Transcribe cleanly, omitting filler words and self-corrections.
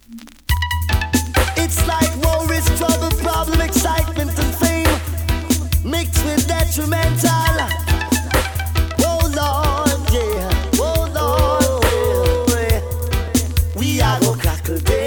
It's like worries, trouble, problem, excitement, and fame mixed with detrimental. Oh Lord, yeah. Oh Lord, yeah. We are gonna crackle down.